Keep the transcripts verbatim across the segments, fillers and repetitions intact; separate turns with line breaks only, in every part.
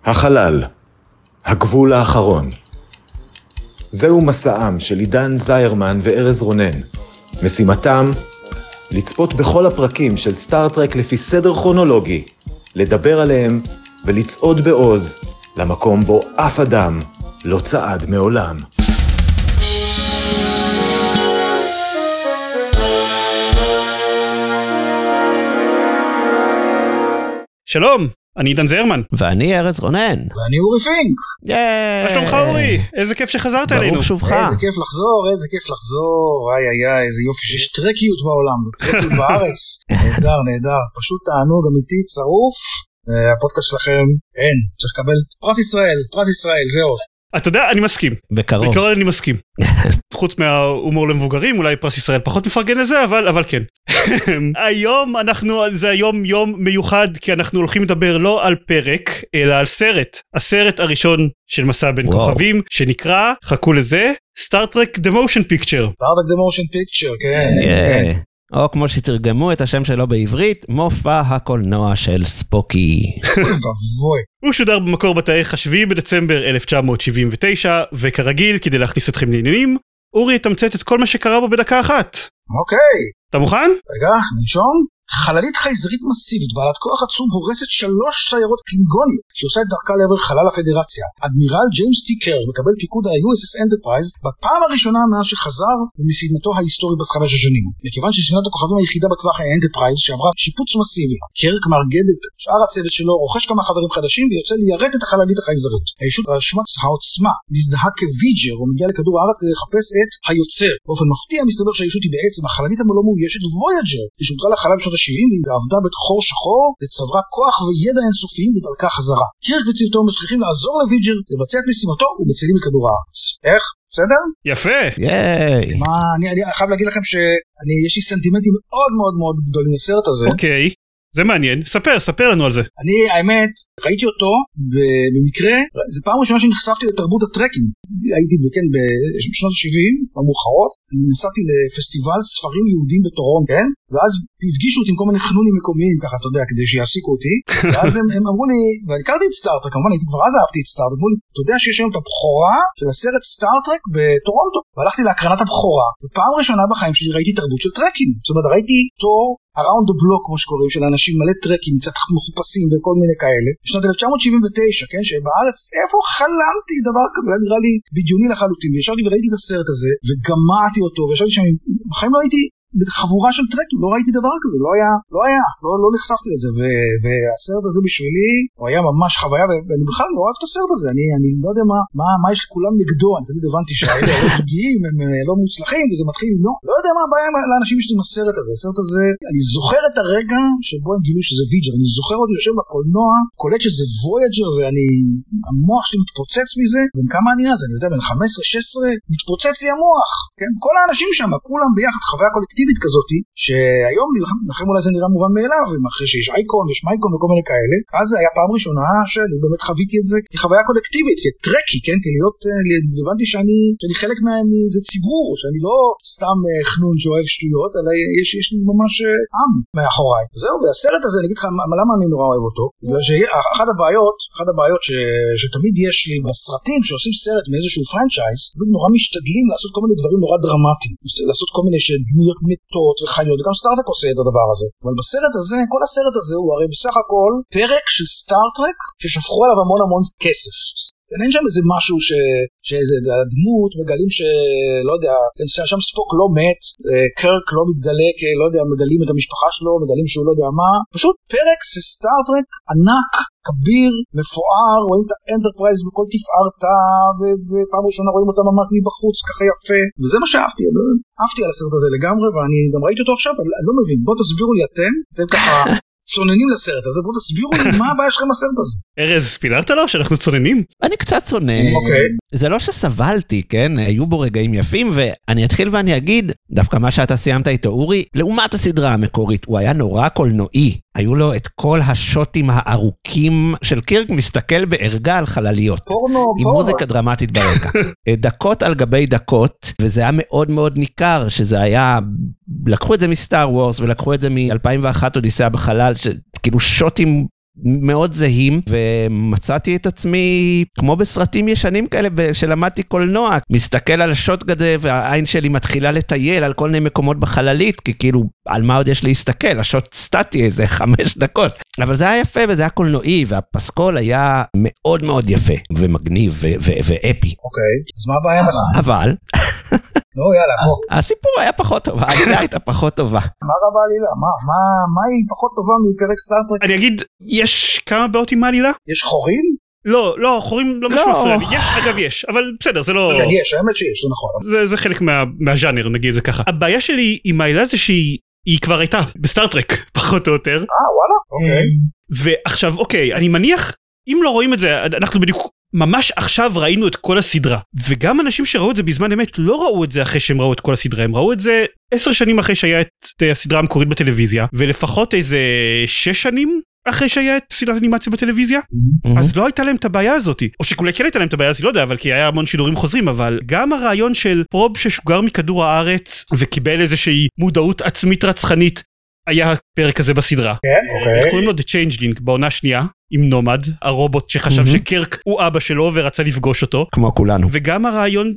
החלל, הגבול האחרון. זהו מסעם של עידן זיירמן וארז רונן. משימתם, לצפות בכל הפרקים של סטארטרק לפי סדר כרונולוגי, לדבר עליהם ולצעוד בעוז למקום בו אף אדם לא צעד מעולם.
שלום, אני עידן זיירמן.
ואני ארז רונן.
ואני אורי פינק.
מה שלומך אורי? איזה כיף שחזרת אלינו.
ברוך שובך.
איזה כיף לחזור, איזה כיף לחזור. איי איי איי, איזה יופי שיש טרקיות בעולם, טרקיות בארץ. נהדר, נהדר. פשוט תענוג אמיתי, צרוף. הפודקאסט שלכם, אין. צריך לקבל פרס ישראל, פרס ישראל, זהו.
אתה יודע, אני מסכים.
בקרוב.
בקרוב אני מסכים. חוץ מההומור למבוגרים, אולי פרס ישראל פחות מפרגן לזה, אבל, אבל כן. היום אנחנו, זה היום יום מיוחד, כי אנחנו הולכים לדבר לא על פרק, אלא על סרט. הסרט הראשון של מסע בין וואו. כוכבים, שנקרא, חכו לזה, סטארטרק The Motion Picture.
סטארטרק The Motion Picture, כן.
Yeah. כן. או כמו שתרגמו את השם שלו בעברית, מופע הקולנוע של ספוקי.
הוא שודר במקור בתאריך השביעי בדצמבר אלף תשע מאות שבעים ותשע, וכרגיל, כדי להכניס אתכם לעניינים, אורי יתמצת את כל מה שקרה בו בדקה אחת.
אוקיי.
אתה מוכן?
רגע, נשום. חללית חייזרית מסיבית בעלת כוח עצום הורסת שלוש סיירות קלינגוניות שעושה את דרכה לעבר חלל הפדרציה. אדמירל ג'יימס טי קר מקבל פיקוד ה-יו אס אס Enterprise בפעם הראשונה מאז שחזר במשימתו ההיסטורית בת חמש השנים. מכיוון שספינת הכוכבים היחידה בטווח ה-Enterprise שעברה שיפוץ מסיבי, קרק מארגד את שאר הצוות שלו, רוכש כמה חברים חדשים ויוצא ליירט את החללית החייזרית. הישות רשמת העוצמה מזדהה כוויג'ר ומגיע לכדור הארץ כדי לחפש את היוצר. באופן מפתיע מסתבר שהישות היא בעצם החללית הלא מאוישת וויג'ר, ששודרה לחלל בשנות ה-שבעים והיא עבדה בחור שחור וצברה כוח וידע אינסופיים בדרכה חזרה. קירק וצוותו מצליחים לעזור לוויג'ר לבצע את משימתו ובצלים לכדור הארץ. איך? בסדר?
יפה.
ייי.
מה, אני, אני חייב להגיד לכם שאני, יש לי סנטימנטים מאוד מאוד מאוד גדולים לסרט הזה.
אוקיי. זה מעניין, ספר, ספר לנו על זה.
אני, האמת, ראיתי אותו במקרה, זה פעם ראשונה שנחשפתי לתרבות הטרקינג. הייתי, כן, בשנות ה-שבעים, במאוחרות, אני נסעתי לפסטיבל ספרים יהודים בטורון, כן? ואז הפגישו אותי עם כל מיני חנונים מקומיים, ככה, אתה יודע, כדי שיעסיקו אותי. ואז הם, הם אמרו לי, ואני הכרתי את סטארטרק, כמובן, הייתי כבר אז אהבתי את סטארטרק, אמרו לי, אתה יודע שיש היום את הבכורה של הסרט סטארטרק בטורונטו. והלכתי להקרנת הבכורה, ופעם ראשונה בחיים שלי ראיתי תרבות של טרקינג. זאת אומרת, ראיתי תור around the block, כמו שקוראים, של אנשים מלא טרקים, קצת מחופשים וכל מיני כאלה. בשנת אלף תשע מאות שבעים ותשע, כן, שבארץ, איפה חלמתי דבר כזה, נראה לי בדיוני לחלוטין. וישבתי וראיתי את הסרט הזה, וגמעתי אותו, וישבתי שם, בחיים לא הייתי בחבורה של טרקים, לא ראיתי דבר כזה, לא היה, לא היה, לא, לא נחשפתי לזה, ו, והסרט הזה בשבילי, הוא היה ממש חוויה, ואני בכלל לא אוהב את הסרט הזה, אני, אני לא יודע מה, מה, מה יש לכולם נגדו, אני תמיד הבנתי שהאלה לא זוגיים, הם לא מוצלחים, וזה מתחיל, לא, לא יודע מה הבעיה לאנשים יש עם הסרט הזה, הסרט הזה, אני זוכר את הרגע שבו הם גילו שזה ויג'ר, אני זוכר עוד יושב בקולנוע, קולט שזה וויג'ר, ואני, המוח שלי מתפוצץ מזה, בין כמה אני אז, אני יודע, בין חמש עשרה שש עשרה, מתפוצץ לי המוח, כן, כל האנשים שם, כולם ביחד, חוויה קולקטיבית כזאת, שהיום לכם אולי זה נראה מובן מאליו, אחרי שיש אייקון ויש מייקון וכל מיני כאלה, אז זה היה פעם ראשונה שאני באמת חוויתי את זה כחוויה קולקטיבית, כטרקי, כן, כי להיות, הבנתי שאני, שאני חלק מאיזה ציבור, שאני לא סתם חנון שאוהב שטויות, אלא יש, יש לי ממש עם מאחוריי. זהו, והסרט הזה, אני אגיד לך, למה אני נורא אוהב אותו? בגלל שאחת הבעיות, אחת הבעיות ש, שתמיד יש לי בסרטים שעושים סרט מאיזשהו פרנצ'ייז, נורא משתדלים לעשות כל מיני דברים נורא דרמטיים, לעשות כל מיני שדמויות מתות וחיות, וגם סטארטרק עושה את הדבר הזה. אבל בסרט הזה, כל הסרט הזה הוא הרי בסך הכל פרק של סטארטרק ששפכו עליו המון המון כסף. אין שם איזה משהו ש... שאיזה הדמות מגלים שלא יודע, שם ספוק לא מת, קרק לא מתגלה, לא יודע, מגלים את המשפחה שלו, מגלים שהוא לא יודע מה, פשוט פרק של סטארטרק ענק, כביר, מפואר, רואים את האנטרפרייז בכל תפארתה, ו- ופעם ראשונה רואים אותה ממש מבחוץ, ככה יפה, וזה מה שאהבתי, לא... אהבתי על הסרט הזה לגמרי, ואני גם ראיתי אותו עכשיו, אני לא מבין, בוא תסבירו לי אתם, אתם ככה צוננים לסרט הזה, בואו תסבירו לי מה הבעיה שלכם בסרט הזה.
ארז, פילרת לו שאנחנו צוננים?
אני קצת צונן.
אוקיי.
זה לא שסבלתי, כן? היו בו רגעים יפים, ואני אתחיל ואני אגיד, דווקא מה שאתה סיימת איתו, אורי, לעומת הסדרה המקורית, הוא היה נורא קולנועי. היו לו את כל השוטים הארוכים של קירק מסתכל בערגה על חלליות.
פורנו,
עם
פורנו.
מוזיקה דרמטית ברקע. דקות על גבי דקות, וזה היה מאוד מאוד ניכר, שזה היה, לקחו את זה מסטאר וורס, ולקחו את זה מ-אלפיים ואחת אודיסאה בחלל, שכאילו שוטים מאוד זהים, ומצאתי את עצמי כמו בסרטים ישנים כאלה שלמדתי קולנוע, מסתכל על השוט גדה והעין שלי מתחילה לטייל על כל מיני מקומות בחללית, כי כאילו על מה עוד יש להסתכל, השוט סטטי איזה חמש דקות, אבל זה היה יפה וזה היה קולנועי, והפסקול היה מאוד מאוד יפה ומגניב ואפי.
אוקיי, אז מה הבעיה עם זה?
אבל
לא, יאללה, בוא.
הסיפור היה פחות טוב, העלילה הייתה פחות טובה.
מה רבה עלילה? מה היא פחות טובה מפרק סטארטרק?
אני אגיד, יש כמה בעיות עם העלילה?
יש חורים?
לא, לא, חורים לא משהו מפריע לי. יש, אגב יש, אבל בסדר, זה לא...
כן, יש, האמת שיש, זה נכון.
זה חלק מהז'אנר, נגיד זה ככה. הבעיה שלי עם העלילה זה שהיא כבר הייתה בסטארטרק, פחות או יותר.
אה, וואלה? אוקיי.
ועכשיו, אוקיי, אני מניח, אם לא רואים את זה, אנחנו בדיוק... ממש עכשיו ראינו את כל הסדרה, וגם אנשים שראו את זה בזמן אמת לא ראו את זה אחרי שהם ראו את כל הסדרה, הם ראו את זה עשר שנים אחרי שהיה את הסדרה המקורית בטלוויזיה, ולפחות איזה שש שנים אחרי שהיה את סדרת אנימציה בטלוויזיה, אז לא הייתה להם את הבעיה הזאת, או שכולי כן הייתה להם את הבעיה הזאת, לא יודע, אבל כי היה המון שידורים חוזרים, אבל גם הרעיון של פרוב ששוגר מכדור הארץ, וקיבל איזושהי מודעות עצמית רצחנית, היה פרק כזה בסדרה.
כן, אוקיי.
איך קוראים לו? The Changeling, בעונה שנייה, עם נומד, הרובוט שחשב שקרק הוא אבא שלו ורצה לפגוש אותו.
כמו כולנו.
וגם הרעיון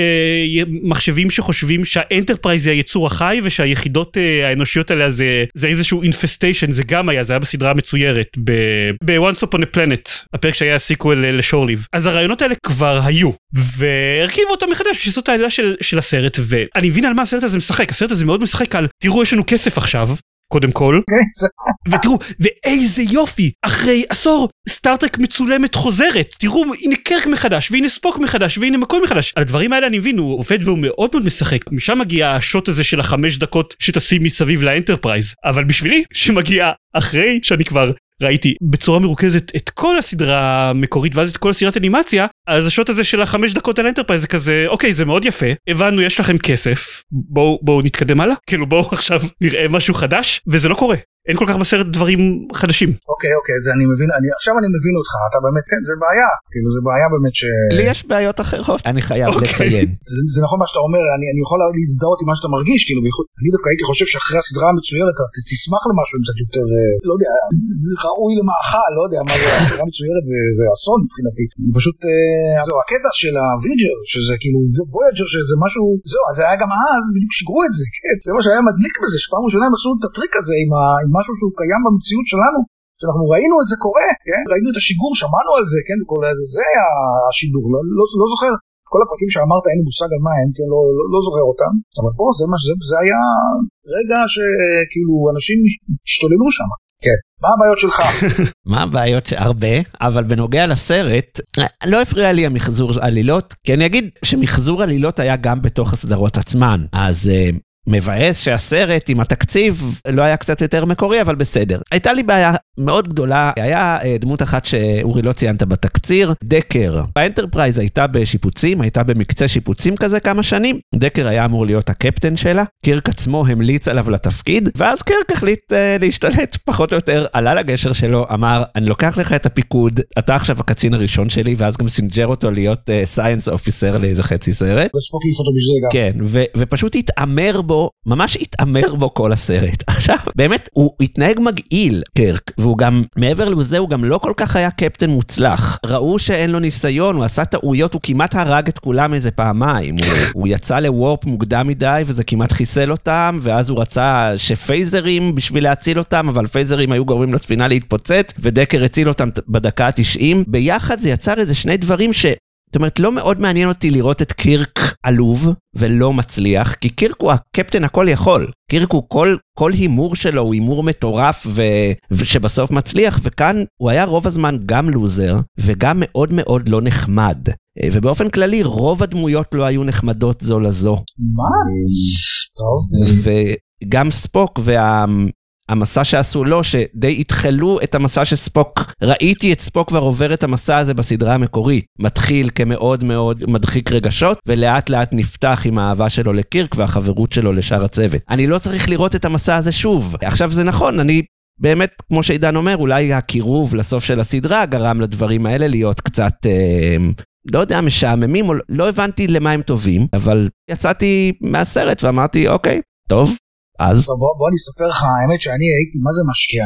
שמחשבים שחושבים שהאנטרפרייז היא היצור החי, ושהיחידות האנושיות עליה זה, זה איזשהו infestation, זה גם היה, זה היה בסדרה המצוירת, ב-Once Upon a Planet, הפרק שהיה סיקוול לשורליב. אז הרעיונות האלה כבר היו, והרכיבו אותם מחדש, שזאת העלילה של, של הסרט, ואני מבין על מה הסרט הזה משחק, הסרט הזה מאוד משחק על, תראו, יש לנו כסף עכשיו, קודם כל, ותראו, ואיזה יופי, אחרי עשור, סטארטרק מצולמת חוזרת, תראו, הנה קרק מחדש, והנה ספוק מחדש, והנה מקוי מחדש. על הדברים האלה אני מבין, הוא עובד והוא מאוד מאוד משחק, משם מגיע השוט הזה של החמש דקות שתשים מסביב לאנטרפרייז, אבל בשבילי, שמגיע אחרי שאני כבר ראיתי בצורה מרוכזת את כל הסדרה המקורית, ואז את כל הסדרת אנימציה, אז השוט הזה של החמש דקות על האנטרפרייז זה כזה, אוקיי, זה מאוד יפה, הבנו, יש לכם כסף, בואו, בואו נתקדם הלאה, כאילו בואו עכשיו נראה משהו חדש, וזה לא קורה. אין כל כך בסרט דברים חדשים.
אוקיי, אוקיי, זה אני מבין, אני, עכשיו אני מבין אותך, אתה באמת, כן, זה בעיה, כאילו, זה בעיה באמת ש...
לי יש בעיות אחרות, אני חייב לציין.
זה, זה נכון מה שאתה אומר, אני, אני יכול להזדהות עם מה שאתה מרגיש, כאילו, אני דווקא הייתי חושב שאחרי הסדרה המצוירת, אתה תשמח למשהו קצת יותר, לא יודע, ראוי למאכל, לא יודע, מה זה, הסדרה המצוירת זה, זה אסון מבחינתי. אני פשוט, זהו, הקטע של הוויג'ר, שזה כאילו, וויג'ר, שזה משהו, זהו, אז זה היה גם אז, בדיוק שגרו את זה, כן? זה מה שהיה מדליק בזה, שפעם ראשונה הם עשו את הטריק הזה עם ה... משהו שהוא קיים במציאות שלנו, שאנחנו ראינו את זה קורה, כן? ראינו את השיגור, שמענו על זה, כן? וכל זה היה השידור, לא, לא, לא זוכר. כל הפרקים שאמרת, אין לי מושג על מה הם, כן? לא, לא, לא זוכר אותם. אבל פה זה, זה, זה היה רגע שכאילו אנשים השתוללו שם. כן. מה הבעיות שלך?
מה הבעיות שהרבה, אבל בנוגע לסרט, לא הפריע לי המחזור עלילות, כי אני אגיד שמחזור עלילות היה גם בתוך הסדרות עצמן, אז... מבאס שהסרט עם התקציב לא היה קצת יותר מקורי, אבל בסדר. הייתה לי בעיה מאוד גדולה, היה דמות אחת שאורי לא ציינת בתקציר, דקר. האנטרפרייז הייתה בשיפוצים, הייתה במקצה שיפוצים כזה כמה שנים, דקר היה אמור להיות הקפטן שלה, קירק עצמו המליץ עליו לתפקיד, ואז קירק החליט אה, להשתלט פחות או יותר, עלה לגשר שלו, אמר, אני לוקח לך את הפיקוד, אתה עכשיו הקצין הראשון שלי, ואז גם סינג'ר אותו להיות סיינס uh, אופיסר לאיזה חצי סרט.
וספוק העיף אותו בשביל גם.
כן, ו- ופשוט התאמר בו, ממש התאמר בו כל הסרט. עכשיו, באמת, הוא התנהג מגעיל, קירק, והוא גם, מעבר לזה, הוא גם לא כל כך היה קפטן מוצלח. ראו שאין לו ניסיון, הוא עשה טעויות, הוא כמעט הרג את כולם איזה פעמיים. הוא, הוא יצא לוורפ מוקדם מדי, וזה כמעט חיסל אותם, ואז הוא רצה שפייזרים בשביל להציל אותם, אבל פייזרים היו גורמים לספינה להתפוצץ, ודקר הציל אותם בדקה ה-תשעים. ביחד זה יצר איזה שני דברים ש... זאת אומרת, לא מאוד מעניין אותי לראות את קירק עלוב ולא מצליח, כי קירק הוא הקפטן הכל יכול. קירק הוא כל, כל הימור שלו, הוא הימור מטורף ו... ושבסוף מצליח, וכאן הוא היה רוב הזמן גם לוזר, וגם מאוד מאוד לא נחמד. ובאופן כללי, רוב הדמויות לא היו נחמדות זו לזו.
מה? טוב.
וגם ספוק וה... המסע שעשו לו, שדי התחלו את המסע שספוק, ראיתי את ספוק כבר עובר את המסע הזה בסדרה המקורית, מתחיל כמאוד מאוד מדחיק רגשות, ולאט לאט נפתח עם האהבה שלו לקירק, והחברות שלו לשאר הצוות. אני לא צריך לראות את המסע הזה שוב. עכשיו זה נכון, אני באמת, כמו שעידן אומר, אולי הקירוב לסוף של הסדרה גרם לדברים האלה להיות קצת, אה, לא יודע, משעממים, או לא הבנתי למה הם טובים, אבל יצאתי מהסרט ואמרתי, אוקיי, טוב. אז?
בוא, בוא אני אספר לך, האמת שאני הייתי, מה זה משקיען?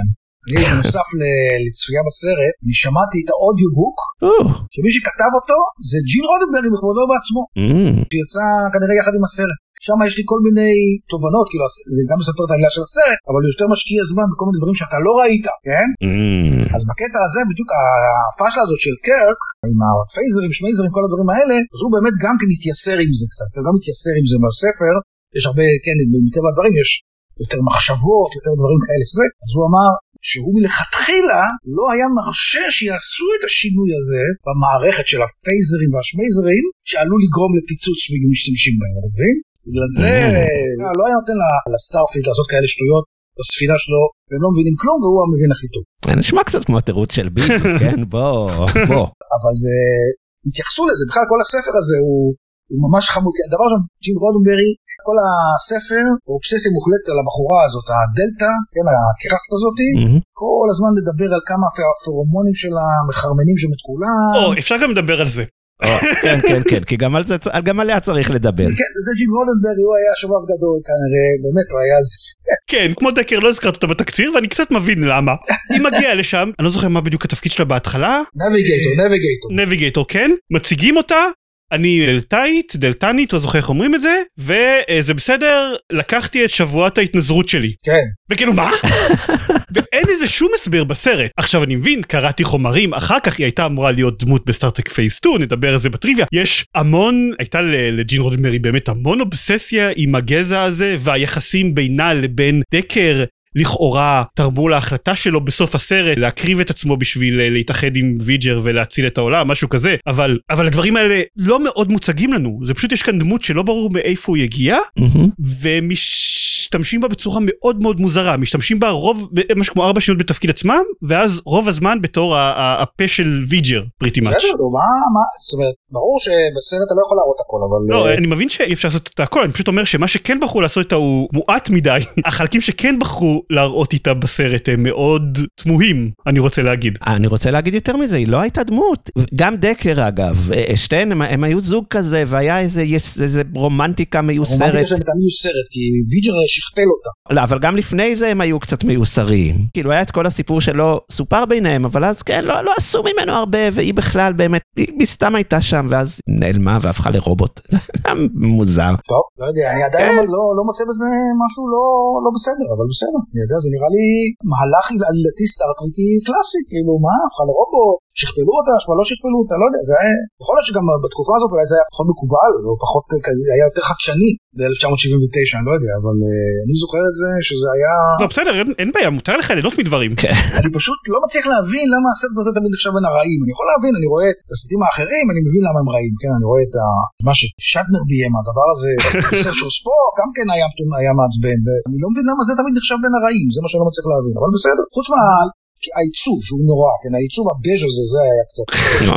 אני בנוסף לצפייה בסרט, אני שמעתי את האודיובוק, שמי שכתב אותו זה ג'ין רודנברי בכבודו בעצמו, שיצא כנראה יחד עם הסרט. שם יש לי כל מיני תובנות, כאילו זה גם מספר את העלילה של הסרט, אבל הוא יותר משקיע זמן בכל מיני דברים שאתה לא ראית, כן? אז בקטע הזה, בדיוק הפאשלה הזאת של קרק, עם הפייזרים, שמייזרים, כל הדברים האלה, אז הוא באמת גם כן מתייסר עם זה קצת, הוא גם מתייסר עם זה בספר, יש הרבה, כן, מטבע הדברים יש יותר מחשבות, יותר דברים כאלה שזה, אז הוא אמר שהוא מלכתחילה לא היה מרשה שיעשו את השינוי הזה במערכת של הפייזרים והשמייזרים, שעלול לגרום לפיצוץ ומשתמשים בהם, אתה מבין? בגלל זה לא היה נותן לסטארפילד לעשות כאלה שטויות בספינה שלו, והם לא מבינים כלום, והוא המבין הכי טוב.
נשמע קצת כמו התירוץ של ביבי, כן? בוא, בוא.
אבל זה, התייחסו לזה, בכלל כל הספר הזה הוא ממש חמוד, הדבר שם, ג'ין רודנברי, כל הספר, אובססיה מוחלטת על הבחורה הזאת, הדלטה, כן, הקרחת הזאת, כל הזמן מדבר על כמה הפרומונים שלה, מחרמנים שם את כולם.
או, אפשר גם לדבר על זה.
כן, כן, כן, כי גם עליה צריך לדבר.
כן, זה ג'ין רודנברי, הוא היה שובב גדול, כנראה, באמת הוא היה...
כן, כמו דקר, לא הזכרת אותה בתקציר, ואני קצת מבין למה. היא מגיעה לשם, אני לא זוכר מה בדיוק התפקיד שלה בהתחלה.
נביגייטור, נביגייטור.
נביגייטור, כן, מציגים אותה, אני דלתאית, דלתנית, לא זוכר איך אומרים את זה, וזה בסדר, לקחתי את שבועת ההתנזרות שלי.
כן.
וכאילו מה? ואין איזה שום הסבר בסרט. עכשיו אני מבין, קראתי חומרים, אחר כך היא הייתה אמורה להיות דמות בסטארטרק פייס שתיים, נדבר על זה בטריוויה. יש המון, הייתה לג'ין רודנברי באמת המון אובססיה עם הגזע הזה, והיחסים בינה לבין דקר, לכאורה תרמו להחלטה שלו בסוף הסרט להקריב את עצמו בשביל להתאחד עם ויג'ר ולהציל את העולם, משהו כזה, אבל אבל הדברים האלה לא מאוד מוצגים לנו, זה פשוט יש כאן דמות שלא ברור מאיפה הוא יגיע, ומשתמשים בה בצורה מאוד מאוד מוזרה, משתמשים בה רוב, משהו כמו ארבע שניות בתפקיד עצמם, ואז רוב הזמן בתור הפה של ויג'ר, פריטי מאץ'.
בסדר, מה, זאת אומרת, ברור שבסרט אתה לא יכול להראות הכל, אבל...
לא, אני מבין שאי אפשר לעשות את הכל, אני פשוט אומר שמה שכן בחרו לעשות איתה הוא מועט מדי, החלקים שכן בחרו להראות איתה בסרט הם מאוד תמוהים, אני רוצה להגיד.
אני רוצה להגיד יותר מזה, היא לא הייתה דמות. גם דקר אגב, שתיהן, הם, הם היו זוג כזה, והיה איזה, איזה רומנטיקה מיוסרת.
רומנטיקה שהייתה מיוסרת, כי ויג'ר שכפל אותה.
לא, אבל גם לפני זה הם היו קצת מיוסרים. כאילו היה את כל הסיפור שלו סופר ביניהם, אבל אז כן, לא, לא עשו ממנו הרבה, והיא בכלל באמת, היא, היא סתם הייתה שם, ואז נעלמה והפכה לרובוט. זה היה מוזר.
טוב, לא יודע, אני עדיין כן. לא, לא מוצא בזה משהו לא, לא בסדר, אבל בסדר. אני יודע, זה נראה לי מהלך עלילתי סטארטריקי קלאסי, כאילו מה, הפכה לרובוט, שכפלו אותה, שמה לא שכפלו אותה, לא יודע, זה היה, יכול להיות שגם בתקופה הזאת אולי זה היה פחות מקובל, או פחות, היה יותר חדשני ב-אלף תשע מאות שבעים ותשע, אני לא יודע, אבל uh, אני זוכר את זה שזה היה...
לא, בסדר, אין, אין בעיה, מותר לך ליהנות מדברים.
אני פשוט לא מצליח להבין למה הסרט הזה תמיד נחשב בין הרעים, אני יכול להבין, אני רואה את הסרטים האחרים, אני מבין למה הם רעים, כן, אני רואה את ה... מה ששטנר ביים, הדבר הזה, סרצ'ו ספוק, גם כן היה, היה מעצבן, ואני לא מבין למה זה תמיד נחשב בין הרעים, זה מה שאני לא מצליח להבין, אבל בסדר, חוץ מה... העיצוב שהוא נורא, כן, העיצוב הבז' הזה, זה היה קצת...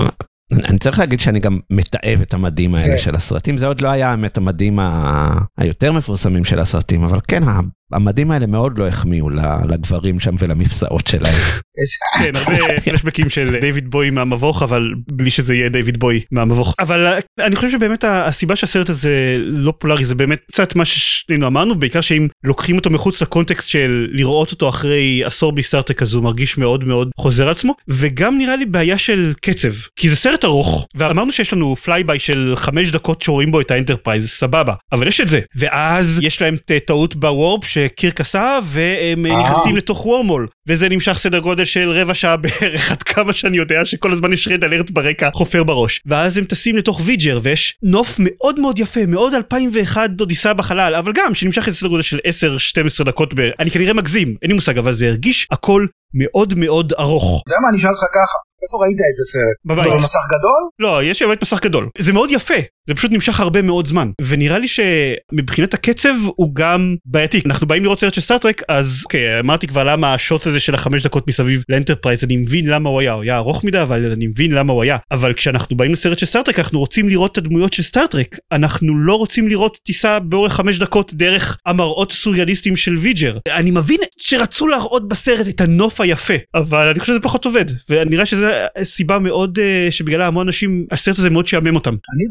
אני צריך להגיד שאני גם מתאהב את המדים האלה של הסרטים, זה עוד לא היה האמת המדים היותר מפורסמים של הסרטים, אבל כן, המדים האלה מאוד לא החמיאו לגברים שם ולמפסעות שלהם.
כן, הרבה פלשבקים של דיוויד בוי מהמבוך, אבל בלי שזה יהיה דיוויד בוי מהמבוך. אבל אני חושב שבאמת הסיבה שהסרט הזה לא פולרי, זה באמת קצת מה ששנינו אמרנו, בעיקר שאם לוקחים אותו מחוץ לקונטקסט של לראות אותו אחרי עשור בסטארטרק, אז הוא מרגיש מאוד מאוד חוזר על עצמו, וגם נראה לי בעיה של קצב, כי זה סרט ארוך, ואמרנו שיש לנו פלייביי של חמש דקות שרואים בו את האנטרפרייז, סבבה, אבל יש את זה, ואז יש להם טעות בוורפ שקירק עשה, והם נכנסים לתוך וורמול, וזה נמשך סדר גודל של רבע שעה בערך, עד כמה שאני יודע שכל הזמן יש רד אלרט ברקע חופר בראש, ואז הם טסים לתוך ויג'ר, ויש נוף מאוד מאוד יפה, מאוד אלפיים ואחת אודיסאה בחלל, אבל גם שנמשך את סדר גודל של עשר שתים עשרה דקות בערך, אני כנראה מגזים, אין לי מושג, אבל זה הרגיש הכל מאוד מאוד ארוך.
אתה יודע מה, אני אשאל אותך ככה, איפה ראית את הסרט?
בבית.
במסך גדול?
לא, יש בבית מסך גדול. זה מאוד יפה, זה פשוט נמשך הרבה מאוד זמן, ונראה לי שמבחינת הקצב הוא גם בעייתי. אנחנו באים לראות סרט של סטארטרק, אז אוקיי, אמרתי כבר למה השוט הזה של החמש דקות מסביב לאנטרפרייז, אני מבין למה הוא היה, הוא היה ארוך מדי, אבל אני מבין למה הוא היה. אבל כשאנחנו באים לסרט של סטארטרק, אנחנו רוצים לראות את הדמויות של סטארטרק, אנחנו לא רוצים לראות טיסה באורך חמש דקות דרך המראות הסוריאליסטיים של ויג'ר. אני מבין שרצו להראות בסרט את הנוף היפה, אבל אני חושב שזה פחות עובד, ונראה שזה סיבה מאוד שבגללה המון אנשים, הסרט הזה מאוד שיאמם אותם.
אני דווקא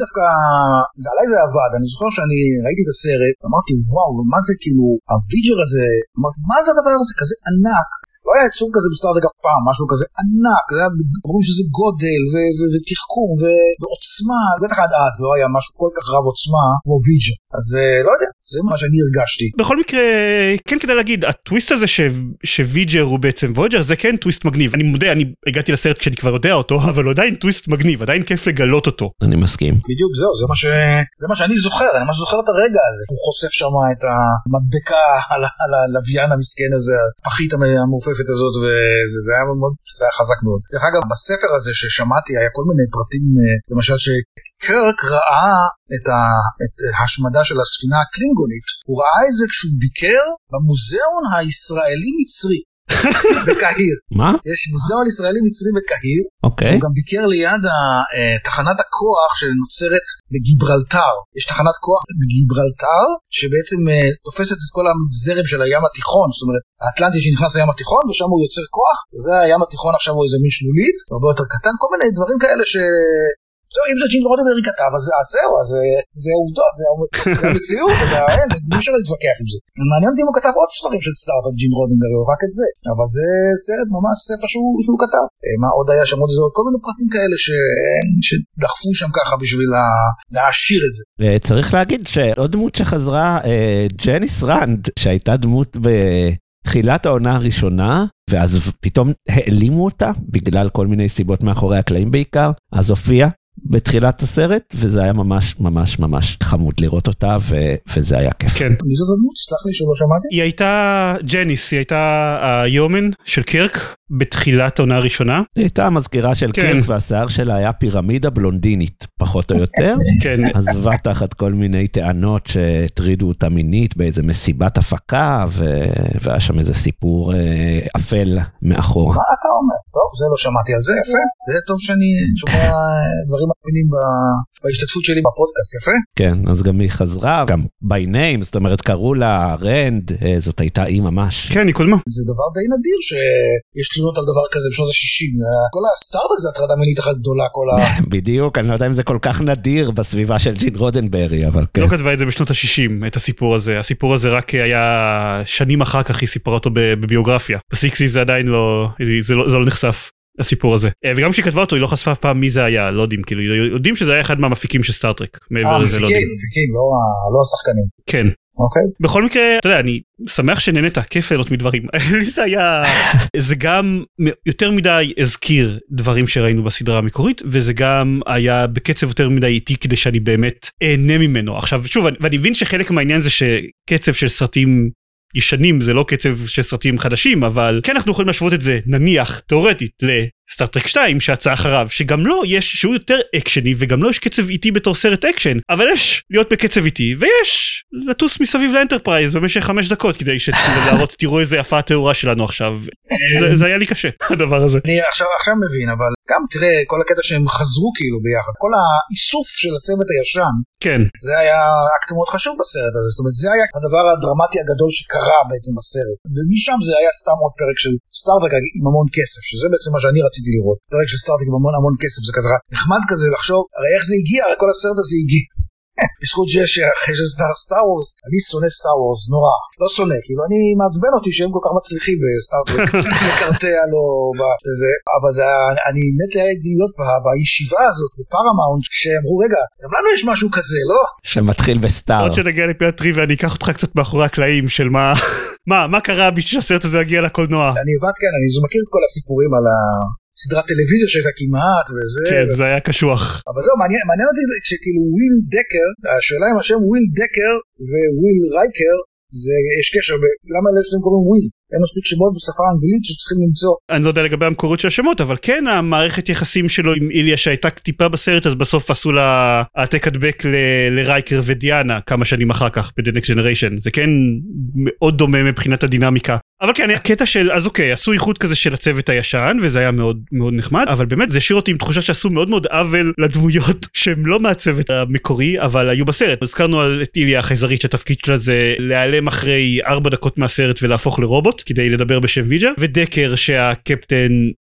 זה עליי זה עבד, אני זוכר שאני ראיתי את הסרט, אמרתי וואו, מה זה כאילו, הוויג'ר הזה, אמרתי מה זה הדבר הזה, כזה ענק, לא היה יצור כזה בסטארט-טרק אף פעם, משהו כזה ענק, אומרים שזה גודל ותחכום ועוצמה, בטח עד אז לא היה משהו כל כך רב עוצמה כמו ויג'ר, אז לא יודע, זה מה שאני הרגשתי.
בכל מקרה, כן כדי להגיד, הטוויסט הזה שוויג'ר הוא בעצם וויג'ר, זה כן טוויסט מגניב. אני מודה, אני הגעתי לסרט כשאני כבר יודע אותו, אבל עדיין טוויסט מגניב, עדיין כיף לגלות אותו.
אני מסכים.
בדיוק זהו, זה מה ש... זה מה שאני זוכר, אני ממש זוכר את הרגע הזה. הוא חושף שם את המדבקה על הלוויין המסכן הזה, הפחית המעופפת הזאת, וזה היה מאוד, זה היה חזק מאוד. דרך אגב, בספר הזה ששמעתי, היה כל מיני פרטים, למשל שקרק ראה את ההשמדה של הספינה הקלינגונית, הוא ראה את זה כשהוא ביקר במוזיאון הישראלי-מצרי בקהיר.
מה?
יש מוזיאון ישראלי-מצרי בקהיר,
אוקיי.
הוא גם ביקר ליד תחנת הכוח שנוצרת בגיברלטר. יש תחנת כוח בגיברלטר שבעצם תופסת את כל הזרם של הים התיכון, זאת אומרת האטלנטי שנכנס לים התיכון ושם הוא יוצר כוח, וזה הים התיכון עכשיו הוא איזה מין שלולית, הרבה יותר קטן, כל מיני דברים כאלה ש... אם זה ג'ין רודנברי כתב, אז זהו, אז זה עובדות, זה המציאות, מי אפשר להתווכח עם זה. מעניין אותי אם הוא כתב עוד ספרים של סטארט-טרק ג'ין רודנברי, או רק את זה, אבל זה סרט ממש ספר שהוא כתב. מה עוד היה שם עוד איזה עוד כל מיני פרטים כאלה שדחפו שם ככה בשביל להעשיר את זה.
צריך להגיד שעוד דמות שחזרה, ג'ניס רנד, שהייתה דמות ב... תחילת העונה הראשונה, ואז פתאום העלימו אותה, בגלל כל מיני סיבות מאחורי הקלעים בעיקר, אז הופיע בתחילת הסרט, וזה היה ממש ממש ממש חמוד לראות אותה, ו- וזה היה כיף.
כן.
מי זאת הדמות? סלח לי שלא שמעתי.
היא הייתה ג'ניס, היא הייתה היומן של קירק, בתחילת העונה הראשונה.
היא הייתה המזכירה של כן. קירק, והשיער שלה היה פירמידה בלונדינית, פחות או יותר.
כן.
עזבה תחת כל מיני טענות שהטרידו אותה מינית, באיזה מסיבת הפקה, ו- והיה שם איזה סיפור אה, אפל מאחורה.
מה אתה אומר? טוב, זה לא שמעתי על זה, יפה. זה טוב שאני שומע דברים מפינים בהשתתפות שלי בפודקאסט, יפה?
כן, אז גם היא חזרה, גם by name, זאת אומרת, קראו לה רנד, זאת הייתה היא ממש.
כן, היא קודמה.
זה דבר די נדיר שיש תלונות על דבר כזה בשנות ה-שישים. כל הסטארט-טרק זה הטרדה מינית אחת גדולה, כל ה...
בדיוק, אני לא יודע אם זה כל כך נדיר בסביבה של ג'ין רודנברי, אבל כן.
לא כתבה את זה בשנות ה-שישים, את הסיפור הזה. הסיפור הזה רק היה שנים אחר כך היא סיפרה אותו בביוגרפיה. בסיקסי זה עדיין לא, זה לא, זה לא נחשף. הסיפור הזה. וגם כשהיא כתבה אותו, היא לא חשפה אף פעם מי זה היה, לא יודעים, כאילו, יודעים שזה היה אחד מהמפיקים של סטארט-טרק.
אה, מפיקים, מפיקים, לא השחקנים.
כן.
אוקיי.
בכל מקרה, אתה יודע, אני שמח שנהנית, כיף ליהנות מדברים. זה היה, זה גם יותר מדי הזכיר דברים שראינו בסדרה המקורית, וזה גם היה בקצב יותר מדי איטי, כדי שאני באמת אהנה ממנו. עכשיו, שוב, ואני מבין שחלק מהעניין זה שקצב של סרטים ישנים, זה לא קצב של סרטים חדשים, אבל כן אנחנו יכולים להשוות את זה, נניח, תיאורטית, לסטארט-טרק שתיים, שיצא אחריו, שגם לא יש, שהוא יותר אקשני, וגם לא יש קצב איטי בתור סרט אקשן, אבל יש להיות בקצב איטי, ויש לטוס מסביב לאנטרפרייז במשך חמש דקות, כדי שלהראות, תראו איזה יפה התיאורה שלנו עכשיו. זה, זה היה לי קשה, הדבר הזה.
אני עכשיו, עכשיו מבין, אבל גם תראה, כל הקטע שהם חזרו כאילו ביחד, כל האיסוף של הצוות הישן,
כן.
זה היה אקט מאוד חשוב בסרט הזה, זאת אומרת, זה היה הדבר הדרמטי הגדול שקרה בעצם בסרט, ומשם זה היה סתם עוד פרק של סטארט-טרק עם המון כסף, שזה בעצם מה שאני רציתי לראות, פרק של סטארט-טרק עם המון המון כסף, זה כזה נחמד כזה לחשוב, הרי איך זה הגיע, הרי כל הסרט הזה הגיע. בזכות זה שאחרי שסטאר וורס, אני שונא סטאר וורס, נורא, לא שונא, כאילו אני מעצבן אותי שהם כל כך מצליחים בסטארט-טרק, לקרטע לו בזה, אבל זה, אני מת להייתי להיות בישיבה הזאת, בפרמאונט, שאמרו רגע, גם לנו יש משהו כזה, לא?
שמתחיל בסטאר.
עוד שנגיע לפיית טריוויה, אני אקח אותך קצת מאחורי הקלעים של מה, מה, מה קרה בשביל שהסרט הזה יגיע לקולנוע?
אני עבד כאן, אני מכיר את כל הסיפורים על ה... סדרת טלוויזיה שהייתה כמעט וזה.
כן, זה היה קשוח.
אבל זהו, מעניין, מעניין אותי שכאילו וויל דקר, השאלה עם השם וויל דקר וויל רייקר, זה, יש קשר, למה אלה שאתם קוראים וויל? אין מספיק שמות בשפה האנגלית שצריכים למצוא.
אני לא יודע לגבי המקורות של השמות, אבל כן, המערכת יחסים שלו עם איליה שהייתה טיפה בסרט, אז בסוף עשו לה העתק הדבק לרייקר ודיאנה כמה שנים אחר כך, ב-The Next Generation. זה כן מאוד דומה מבחינת הדינמיקה. אבל כן, הקטע של, אז אוקיי, עשו איחוד כזה של הצוות הישן, וזה היה מאוד מאוד נחמד, אבל באמת זה השאיר אותי עם תחושה שעשו מאוד מאוד עוול לדמויות שהם לא מהצוות המקורי, אבל היו בסרט. הזכרנו על את איליה החייזרית שהתפקיד שלה זה להיעלם אחרי ארבע דקות מהסרט ולהפוך לרובוט, כדי לדבר בשם ויג'ר, ודקר שהקפטן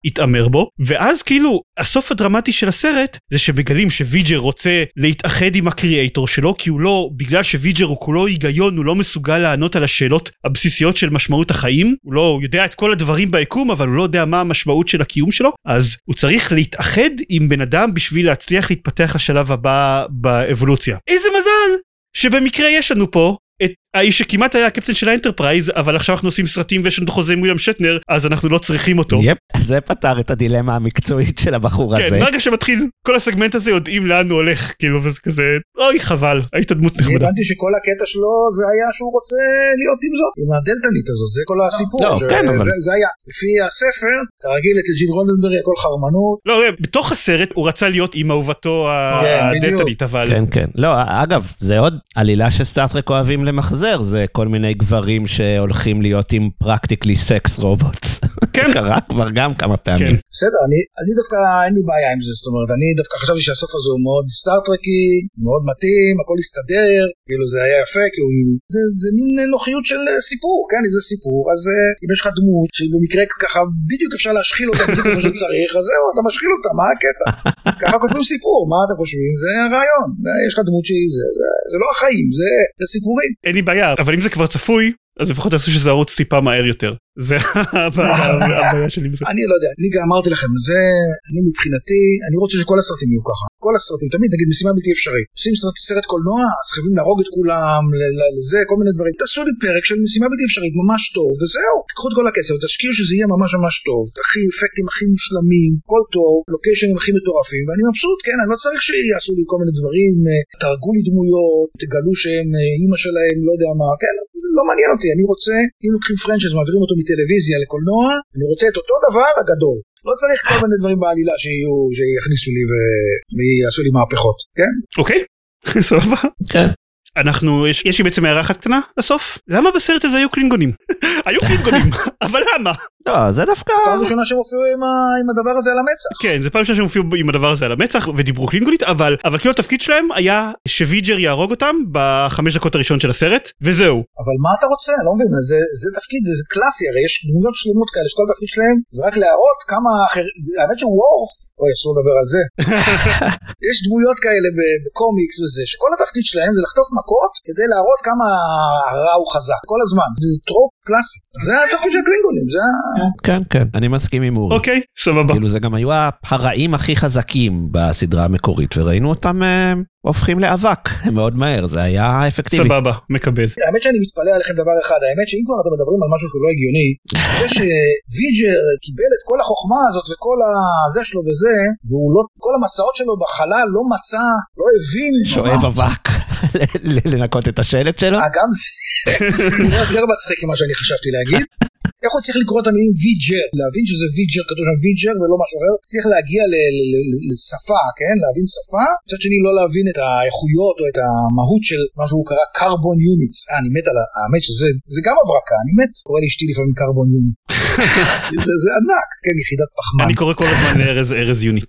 יתאמר בו, ואז כאילו הסוף הדרמטי של הסרט זה שמגלים שוויג'ר רוצה להתאחד עם הקריאייטור שלו, כי הוא לא, בגלל שוויג'ר הוא כולו היגיון, הוא לא מסוגל לענות על השאלות הבסיסיות של משמעות החיים, הוא לא הוא יודע את כל הדברים ביקום, אבל הוא לא יודע מה המשמעות של הקיום שלו, אז הוא צריך להתאחד עם בן אדם בשביל להצליח להתפתח לשלב הבא באבולוציה. איזה מזל שבמקרה יש לנו פה את האיש שכמעט היה הקפטן של האנטרפרייז, אבל עכשיו אנחנו עושים סרטים ויש לנו חוזה עם וויליאם שטנר, אז אנחנו לא צריכים אותו.
יפ, זה פתר את הדילמה המקצועית של הבחור הזה.
כן, ברגע שמתחיל כל הסגמנט הזה יודעים לאן הוא הולך, כאילו, וזה כזה, אוי חבל, היית דמות נחמדה.
אני הבנתי שכל הקטע שלו זה היה שהוא רוצה להיות עם זאת, עם הדלתנית הזאת, זה כל הסיפור.
לא, כן, אבל...
זה היה, לפי הספר, כרגיל את ג'ין רודנברי, הכל חרמנות.
לא, בתוך הסרט הוא רצה להיות עם אהובתו הדלתנית, אבל...
כן, כן. לא, אגב, זה עוד עלילה שסטארטרק אוהבים למחזר, זה כל מיני גברים שהולכים להיות עם practically sex robots.
כן.
קרה כבר גם כמה פעמים.
כן.
בסדר, אני, אני דווקא אין לי בעיה עם זה, זאת אומרת, אני דווקא חשבתי שהסוף הזה הוא מאוד סטארטרקי, מאוד מתאים, הכל הסתדר, כאילו זה היה יפה, כאילו זה, זה מין נוחיות של סיפור, כן, זה סיפור, אז אם יש לך דמות שבמקרה ככה בדיוק אפשר להשחיל אותה בדיוק כמו שצריך, אז זהו, אתה משחיל אותה, מה הקטע? ככה כותבים סיפור, מה אתם חושבים? זה הרעיון, יש לך דמות שהיא זה, זה, זה לא החיים, זה, זה סיפורים.
אין לי בעיה, אבל אם זה כבר צפוי, אז לפחות תעשו שזה ערוץ טיפה מהר יותר. זה הבעיה שלי בזה.
אני לא יודע, אני גם אמרתי לכם, זה, אני מבחינתי, אני רוצה שכל הסרטים יהיו ככה. כל הסרטים, תמיד, נגיד, משימה בלתי אפשרית. עושים סרט קולנוע, אז חייבים להרוג את כולם, לזה, כל מיני דברים. תעשו לי פרק של משימה בלתי אפשרית, ממש טוב, וזהו. תקחו את כל הכסף, תשקיעו שזה יהיה ממש ממש טוב. הכי אפקטים הכי מושלמים, כל טוב, לוקיישנים הכי מטורפים, ואני מבסוט, כן, אני לא צריך שיעשו לי כל מיני דברים, תרגו לי דמויות, תגלו שהם אימא שלהם, לא יודע מה, כן, לא מעניין אותי, אני רוצה, אם לוקחים פרנצ'ייז, מעבירים אותו מטלוויזיה לקולנוע, אני רוצה את אותו דבר הגדול. לא צריך כל מיני דברים בעלילה שיהיו, שיכניסו לי ויעשו לי מהפכות, כן?
אוקיי, סבבה.
כן.
אנחנו, יש, יש לי בעצם הערה אחת קטנה לסוף. למה בסרט הזה היו קלינגונים? היו קלינגונים, אבל למה?
לא, זה דווקא...
פעם ראשונה שהם הופיעו עם, ה... עם הדבר הזה על המצח.
כן, זה פעם ראשונה שהם הופיעו עם הדבר הזה על המצח ודיברו קלינגונית, אבל, אבל כאילו התפקיד שלהם היה שוויג'ר יהרוג אותם בחמש דקות הראשון של הסרט, וזהו.
אבל מה אתה רוצה? לא מבין, זה, זה תפקיד, זה קלאסי, הרי יש דמויות שלמות כאלה, שכל התפקיד שלהם זה רק להראות כמה אחר... האמת שהוא וורף, אוי, אסור לדבר על זה. יש דמויות כאלה בקומיקס וזה, שכל התפקיד שלהם זה לחטוף מכות כדי להראות כמה הרע הוא חזק, כל הזמן. זה טרופ קלאסי. זה התפקיד של הקלינגונים, זה...
כן, כן, אני מסכים עם אורי.
אוקיי, סבבה.
כאילו זה גם היו הרעים הכי חזקים בסדרה המקורית, וראינו אותם הופכים לאבק מאוד מהר, זה היה אפקטיבי.
סבבה, מקבל.
האמת שאני מתפלא עליכם דבר אחד, האמת שאם כבר אתם מדברים על משהו שהוא לא הגיוני, זה שוויג'ר קיבל את כל החוכמה הזאת וכל הזה שלו וזה, והוא לא, כל המסעות שלו בחלל לא מצא, לא הבין.
שואב אבק, לנקות את השלט שלו.
גם זה יותר מצחיק ממה שאני חשבתי להגיד. איך הוא צריך לקרוא את המילים ויג'ר, להבין שזה ויג'ר, כתוב שם ויג'ר ולא משהו אחר, צריך להגיע לשפה, כן? להבין שפה, קצת שני לא להבין את האיכויות או את המהות של מה שהוא קרא קרבון יוניטס. אה, אני מת על האמת שזה, זה גם הברקה, אני מת, קורא לי אשתי לפעמים קרבון יוניט. זה ענק, כן, יחידת פחמן.
אני קורא כל הזמן לארז יוניט.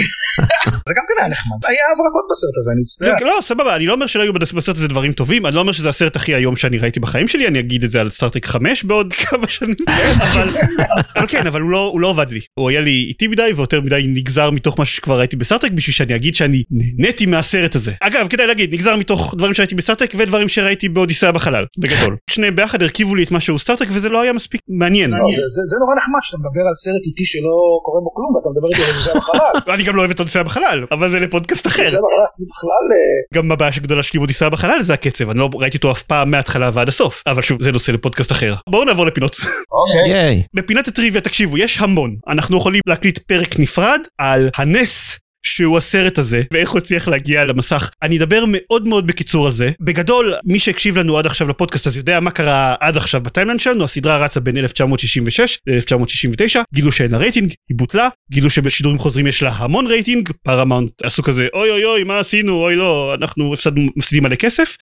זה גם כן היה נחמד, היה הברקות בסרט הזה, אני מצטער.
לא, סבבה, אני לא אומר שלא היו בסרט הזה דברים טובים, אני לא אומר שזה הסרט הכי היום שאני ראיתי בחיים שלי, אני אגיד את זה על סטארטרק חמש בעוד כמה שנים, אבל, אבל כן, אבל הוא לא, הוא לא עובד לי, הוא היה לי איטי מדי ויותר מדי נגזר מתוך מה שכבר ראיתי בסטארטרק, בשביל שאני אגיד שאני נהניתי מהסרט הזה. אגב, כדאי להגיד, נגזר מתוך דברים שראיתי בסטארטרק ודברים שראיתי באודיסאה בחלל, בגדול. שני ביחד הרכיבו לי את מה שהוא סטארטרק וזה לא היה מספיק מעניין.
לא, זה, זה, זה נורא נחמד שאתה מדבר על סרט איטי שלא קורה בו כלום ואתה מדבר איתי על אודיסאה בחלל.
אני גם לא אוהב את אודיסאה בחלל, אבל זה לפודקאסט אחר.
זה בכלל...
גם הבעיה שגדולה שלי באודיסאה בחלל זה הקצב, אני לא ראיתי אותו אף פעם מההתחלה ועד הסוף, אבל שוב, זה נושא לפודקאסט אחר. בואו נעבור לפינות.
אוקיי.
בפינת הטריוויה, תקשיבו, יש המון. אנחנו יכולים להקליט פרק נפרד על הנס שהוא הסרט הזה, ואיך הוא הצליח להגיע למסך. אני אדבר מאוד מאוד בקיצור על זה. בגדול, מי שהקשיב לנו עד עכשיו לפודקאסט, אז יודע מה קרה עד עכשיו בטיימליין שלנו. הסדרה רצה בין אלף תשע מאות שישים ושש ל-אלף תשע מאות שישים ותשע, גילו שאין לה רייטינג, היא בוטלה, גילו שבשידורים חוזרים יש לה המון רייטינג, פרמאונט עשו כזה, אוי אוי אוי, מה עשינו, אוי לא, אנחנו מפסידים מלא כסף.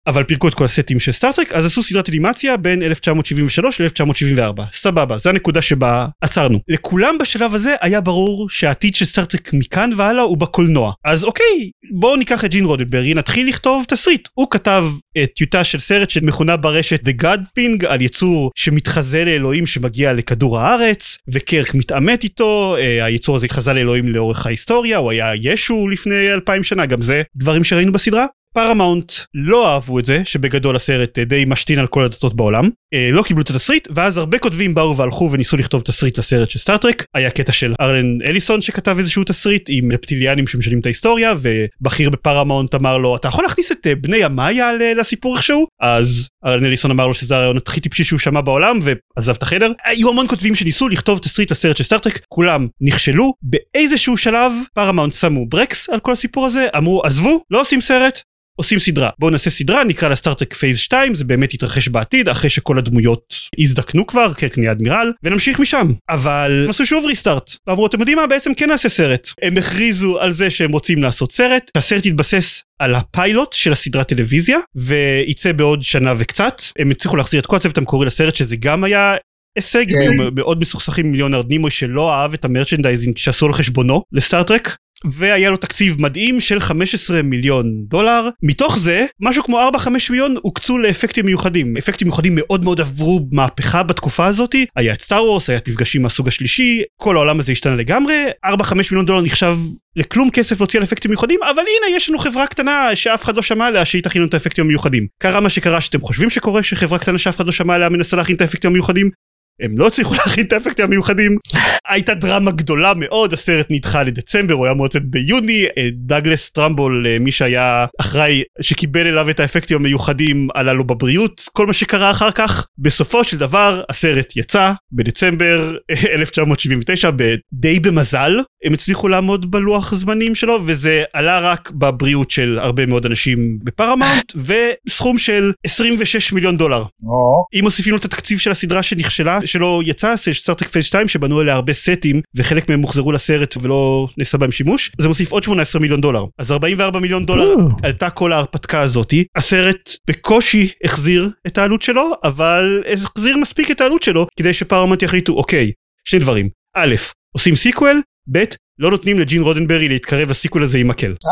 אבל פירקו את כל הסטים של סטארטרק, אז עשו סדרת אנימציה בין אלף תשע מאות שבעים ושלוש ל-אלף תשע מאות שבעים וארבע. סבבה, זו הנקודה שבה עצרנו. לכולם בשלב הזה היה ברור שהעתיד של סטארטרק מכאן והלאה הוא בקולנוע. אז אוקיי, בואו ניקח את ג'ין רודנברי, נתחיל לכתוב תסריט. הוא כתב את טיוטה של סרט שמכונה ברשת The God Thing, על יצור שמתחזה לאלוהים שמגיע לכדור הארץ, וקרק מתעמת איתו, היצור הזה התחזה לאלוהים לאורך ההיסטוריה, הוא היה ישו לפני אלפיים שנה, גם זה דברים שראינו בסדרה. פרמאונט לא אהבו את זה, שבגדול הסרט די משתין על כל הדתות בעולם, לא קיבלו את התסריט, ואז הרבה כותבים באו והלכו וניסו לכתוב תסריט לסרט של סטארטרק. היה קטע של ארלן אליסון שכתב איזשהו תסריט עם רפטיליאנים שמשנים את ההיסטוריה, ובכיר בפרמאונט אמר לו, אתה יכול להכניס את בני המאיה לסיפור איכשהו? אז ארלן אליסון אמר לו שזה הרעיון הכי טיפשי שהוא שמע בעולם, ועזב את החדר. היו המון כותבים שניסו לכתוב תסריט לסרט של סטארטרק, כולם נכשלו. באיזשהו שלב פרמאונט שמו ברקס על כל הסיפור הזה, אמרו, עזבו, לא עושים סרט, עושים סדרה. בואו נעשה סדרה, נקרא לה סטארטרק פייז שתיים, זה באמת יתרחש בעתיד, אחרי שכל הדמויות הזדקנו כבר, קרק נהיה אדמירל, ונמשיך משם. אבל הם עשו שוב ריסטארט, ואמרו, אתם יודעים מה, בעצם כן נעשה סרט. הם הכריזו על זה שהם רוצים לעשות סרט, הסרט יתבסס על הפיילוט של הסדרת טלוויזיה, וייצא בעוד שנה וקצת. הם הצליחו להחזיר את כל הצוות המקורי לסרט, שזה גם היה הישג, מאוד מסוכסכים מיליון ארנימוי שלא אהב את המרצ'נדייזינג שעשו על חשבונו לסטארטרק. והיה לו תקציב מדהים של חמישה עשר מיליון דולר. מתוך זה, משהו כמו ארבע חמש מיליון הוקצו לאפקטים מיוחדים. אפקטים מיוחדים מאוד מאוד עברו מהפכה בתקופה הזאת. היה את סטאר וורס, היה את מפגשים מהסוג השלישי, כל העולם הזה השתנה לגמרי. ארבע חמש מיליון דולר נחשב לכלום כסף להוציא על אפקטים מיוחדים, אבל הנה יש לנו חברה קטנה שאף אחד לא שמע עליה שהיא תכין את האפקטים המיוחדים. קרה מה שקרה שאתם חושבים שקורה, שחברה קטנה שאף אחד לא שמע עליה מנסה להכין את האפקטים המיוחדים. הם לא הצליחו להכין את האפקטים המיוחדים. הייתה דרמה גדולה מאוד, הסרט נדחה לדצמבר, הוא היה מוצאת ביוני. דאגלס טרמבול, מי שהיה אחראי שקיבל אליו את האפקטים המיוחדים, עלה לו בבריאות. כל מה שקרה אחר כך, בסופו של דבר הסרט יצא בדצמבר אלף תשע מאות שבעים ותשע, די במזל הם הצליחו לעמוד בלוח זמנים שלו, וזה עלה רק בבריאות של הרבה מאוד אנשים בפרמאונט, וסכום של עשרים ושש מיליון דולר. אם מוסיפים לו את התקציב של הסדרה שנכשלה, שלא יצא, סטארטרק פייז שתיים, שבנו אליה הרבה סטים, וחלק מהם מוחזרו לסרט ולא נעשה בהם שימוש, זה מוסיף עוד שמונה עשרה מיליון דולר. אז ארבעים וארבעה מיליון דולר עלתה כל ההרפתקה הזאת. הסרט בקושי החזיר את העלות שלו, אבל החזיר מספיק את העלות שלו, כדי שפרמאונט יחליטו, אוקיי, שני דברים. א', עושים סיקוול, ב', לא נותנים לג'ין רודנברי להתקרב לסיקוול הזה עם מקל.
אה,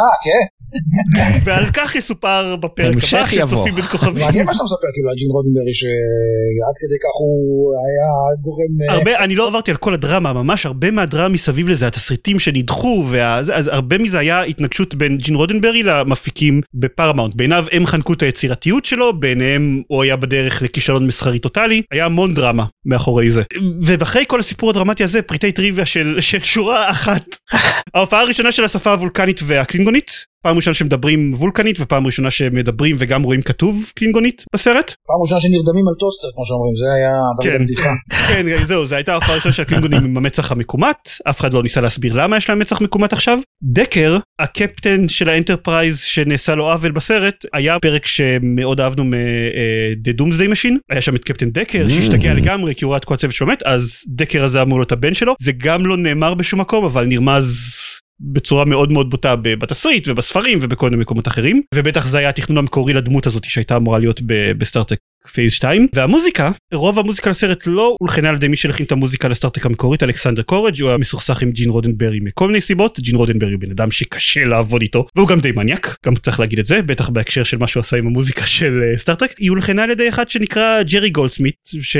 כן.
ועל כך יסופר בפרק הבא שצופים בין כוכבים.
מעניין מה שאתה מספר כאילו על ג'ין רודנברי, שעד כדי כך הוא היה גורם...
הרבה, אני לא עברתי על כל הדרמה, ממש הרבה מהדרמה מסביב לזה, התסריטים שנדחו, אז הרבה מזה היה התנגשות בין ג'ין רודנברי למפיקים בפרמאונט. בעיניו הם חנקו את היצירתיות שלו, ביניהם הוא היה בדרך לכישלון מסחרי טוטלי, היה המון דרמה מאחורי זה. ואחרי כל הסיפור הדרמטי הזה, פריטי טריוויה של שורה אחת. ההופעה הראשונה של השפה הוולקנית והקלינגונית, פעם ראשונה שמדברים וולקנית, ופעם ראשונה שמדברים וגם רואים כתוב קלינגונית בסרט.
פעם ראשונה שנרדמים על טוסטר, כמו שאומרים, זה היה דבר בדיחה.
כן, זהו, זה הייתה ההופעה הראשונה של הקלינגונים עם המצח המקומט, אף אחד לא ניסה להסביר למה יש להם מצח מקומט עכשיו. דקר, הקפטן של האנטרפרייז שנעשה לו עוול בסרט, היה פרק שמאוד אהבנו מ-The Doomsday Machine, היה שם את קפטן דקר, שהשתגע לגמרי, כי הוא ראה את כל הצוות שלו מת, אז דקר הזה אמור להיות הבן שלו. זה גם לא נאמר בשום מקום, אבל נרמז בצורה מאוד מאוד בוטה בתסריט ובספרים ובכל מיני מקומות אחרים, ובטח זה היה התכנון המקורי לדמות הזאת שהייתה אמורה להיות בסטארטרק פייז שתיים. והמוזיקה, רוב המוזיקה לסרט לא הולחנה על ידי מי שהלחין את המוזיקה לסטארטרק המקורית, אלכסנדר קורג', הוא היה מסוכסך עם ג'ין רודנברי מכל מיני סיבות. ג'ין רודנברי הוא בן אדם שקשה לעבוד איתו, והוא גם די מניאק, גם צריך להגיד את זה, בטח בהקשר של מה שהוא עשה עם המוזיקה של סטארטרק. היא הולחנה על ידי אחד שנקרא ג'רי גולדסמית,